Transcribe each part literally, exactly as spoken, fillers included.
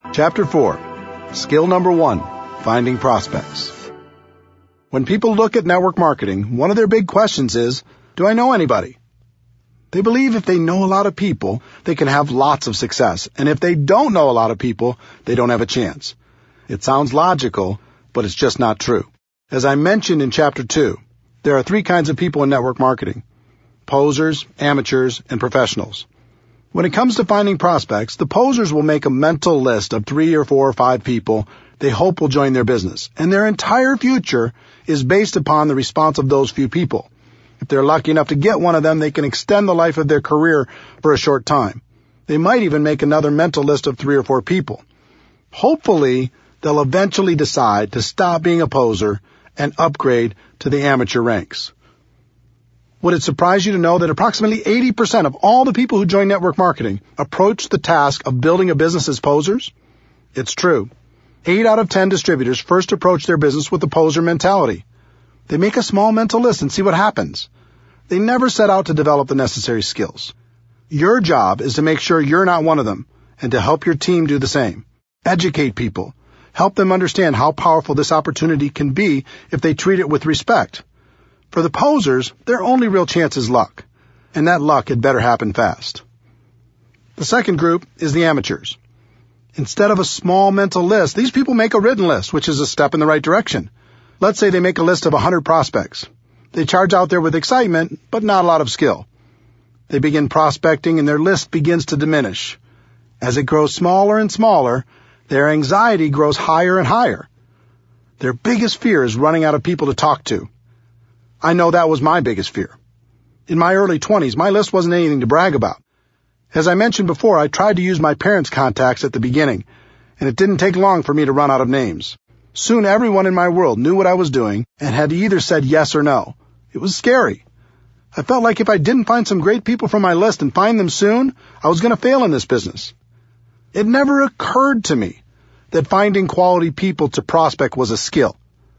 Chapter four. Skill number one, finding prospects. When people look at network marketing, one of their big questions is, do I know anybody? They believe if they know a lot of people, they can have lots of success, and if they don't know a lot of people, they don't have a chance. It sounds logical, but it's just not true. As I mentioned in Chapter two, there are three kinds of people in network marketing: posers, amateurs, and professionals. When it comes to finding prospects, the posers will make a mental list of three or four or five people they hope will join their business, and their entire future is based upon the response of those few people. If they're lucky enough to get one of them, they can extend the life of their career for a short time. They might even make another mental list of three or four people. Hopefully, they'll eventually decide to stop being a poser and upgrade to the amateur ranks. Would it surprise you to know that approximately eighty percent of all the people who join network marketing approach the task of building a business as posers? It's true. Eight out of ten distributors first approach their business with the poser mentality. They make a small mental list and see what happens. They never set out to develop the necessary skills. Your job is to make sure you're not one of them, and to help your team do the same. Educate people. Help them understand how powerful this opportunity can be if they treat it with respect. For the posers, their only real chance is luck, and that luck had better happen fast. The second group is the amateurs. Instead of a small mental list, these people make a written list, which is a step in the right direction. Let's say they make a list of one hundred prospects. They charge out there with excitement, but not a lot of skill. They begin prospecting, and their list begins to diminish. As it grows smaller and smaller, their anxiety grows higher and higher. Their biggest fear is running out of people to talk to. I know that was my biggest fear. In my early twenties, my list wasn't anything to brag about. As I mentioned before, I tried to use my parents' contacts at the beginning, and it didn't take long for me to run out of names. Soon everyone in my world knew what I was doing and had either said yes or no. It was scary. I felt like if I didn't find some great people from my list and find them soon, I was going to fail in this business. It never occurred to me that finding quality people to prospect was a skill.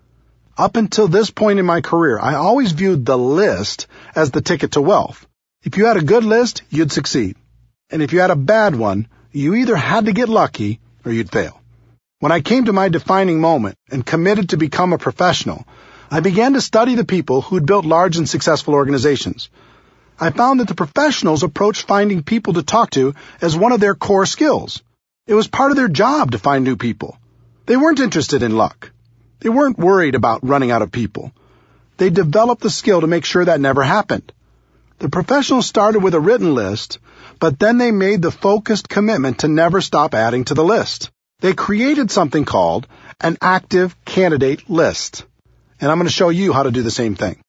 Up until this point in my career, I always viewed the list as the ticket to wealth. If you had a good list, you'd succeed. And if you had a bad one, you either had to get lucky or you'd fail. When I came to my defining moment and committed to become a professional, I began to study the people who'd built large and successful organizations. I found that the professionals approached finding people to talk to as one of their core skills. It was part of their job to find new people. They weren't interested in luck. They weren't worried about running out of people. They developed the skill to make sure that never happened. The professionals started with a written list, but then they made the focused commitment to never stop adding to the list. They created something called an active candidate list, and I'm going to show you how to do the same thing.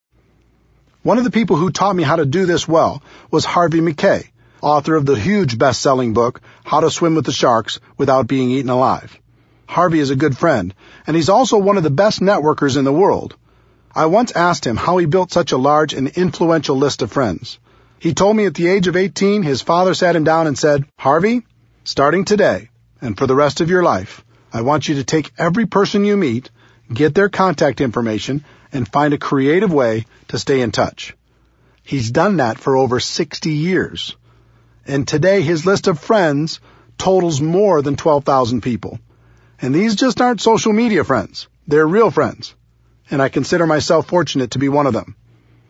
One of the people who taught me how to do this well was Harvey McKay, author of the huge best-selling book, How to Swim with the Sharks Without Being Eaten Alive. Harvey is a good friend, and he's also one of the best networkers in the world. I once asked him how he built such a large and influential list of friends. He told me at the age of eighteen, his father sat him down and said, "Harvey, starting today, and for the rest of your life, I want you to take every person you meet, get their contact information, and find a creative way to stay in touch." He's done that for over sixty years. And today his list of friends totals more than twelve thousand people. And these just aren't social media friends. They're real friends. And I consider myself fortunate to be one of them.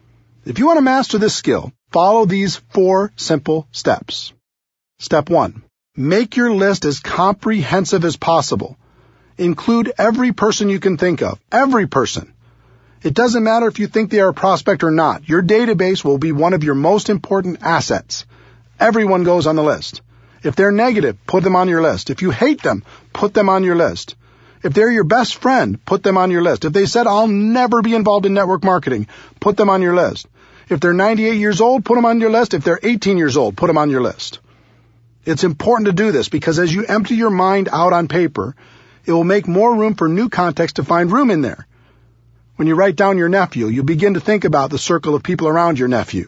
If you want to master this skill, follow these four simple steps. Step one, make your list as comprehensive as possible. Include every person you can think of. Every person. It doesn't matter if you think they are a prospect or not. Your database will be one of your most important assets. Everyone goes on the list. If they're negative, put them on your list. If you hate them, put them on your list. If they're your best friend, put them on your list. If they said, "I'll never be involved in network marketing," put them on your list. If they're ninety-eight years old, put them on your list. If they're eighteen years old, put them on your list. It's important to do this because as you empty your mind out on paper, it will make more room for new context to find room in there. When you write down your nephew, you begin to think about the circle of people around your nephew.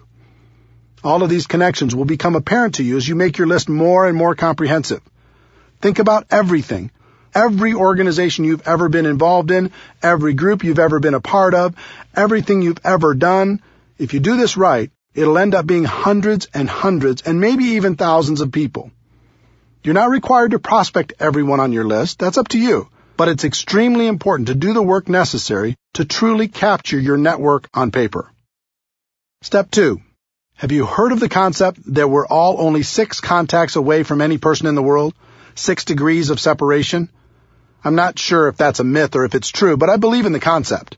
All of these connections will become apparent to you as you make your list more and more comprehensive. Think about everything. Every organization you've ever been involved in, every group you've ever been a part of, everything you've ever done. If you do this right, it'll end up being hundreds and hundreds and maybe even thousands of people. You're not required to prospect everyone on your list. That's up to you. But it's extremely important to do the work necessary to truly capture your network on paper. Step two. Have you heard of the concept that we're all only six contacts away from any person in the world? Six degrees of separation? I'm not sure if that's a myth or if it's true, but I believe in the concept.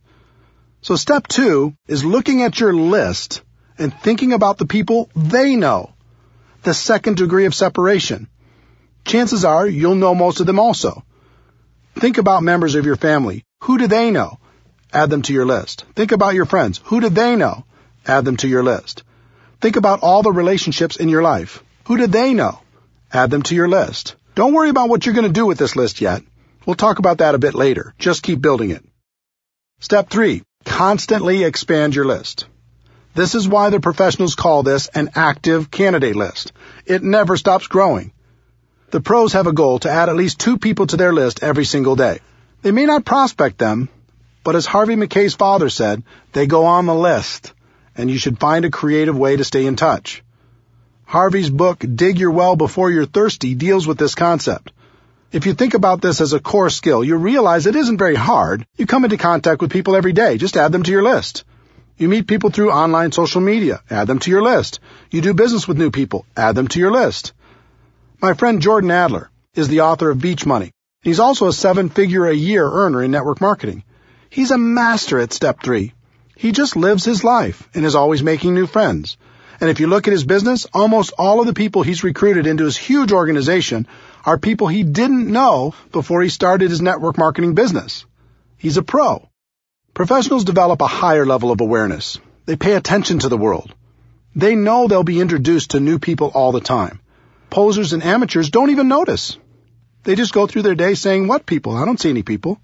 So step two is looking at your list and thinking about the people they know. The second degree of separation. Chances are you'll know most of them also. Think about members of your family. Who do they know? Add them to your list. Think about your friends. Who do they know? Add them to your list. Think about all the relationships in your life. Who do they know? Add them to your list. Don't worry about what you're going to do with this list yet. We'll talk about that a bit later. Just keep building it. Step three, constantly expand your list. This is why the professionals call this an active candidate list. It never stops growing. The pros have a goal to add at least two people to their list every single day. They may not prospect them, but as Harvey Mackay's father said, they go on the list, and you should find a creative way to stay in touch. Harvey's book, Dig Your Well Before You're Thirsty, deals with this concept. If you think about this as a core skill, you realize it isn't very hard. You come into contact with people every day. Just add them to your list. You meet people through online social media. Add them to your list. You do business with new people. Add them to your list. My friend Jordan Adler is the author of Beach Money. He's also a seven-figure-a-year earner in network marketing. He's a master at step three. He just lives his life and is always making new friends. And if you look at his business, almost all of the people he's recruited into his huge organization are people he didn't know before he started his network marketing business. He's a pro. Professionals develop a higher level of awareness. They pay attention to the world. They know they'll be introduced to new people all the time. Posers and amateurs don't even notice. They just go through their day saying, "What people? I don't see any people."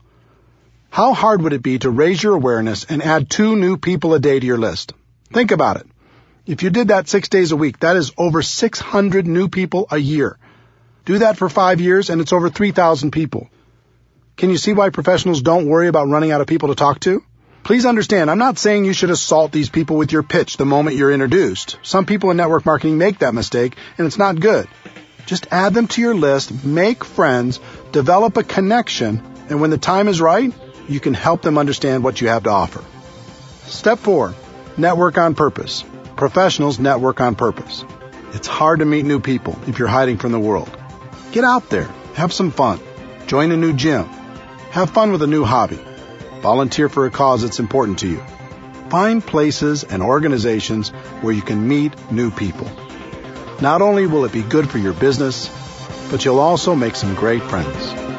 How hard would it be to raise your awareness and add two new people a day to your list? Think about it. If you did that six days a week, that is over six hundred new people a year. Do that for five years, and it's over three thousand people. Can you see why professionals don't worry about running out of people to talk to? Please understand, I'm not saying you should assault these people with your pitch the moment you're introduced. Some people in network marketing make that mistake, and it's not good. Just add them to your list, make friends, develop a connection, and when the time is right, you can help them understand what you have to offer. Step four, network on purpose. Professionals network on purpose. It's hard to meet new people if you're hiding from the world. Get out there, have some fun, join a new gym, have fun with a new hobby. Volunteer for a cause that's important to you. Find places and organizations where you can meet new people. Not only will it be good for your business, but you'll also make some great friends.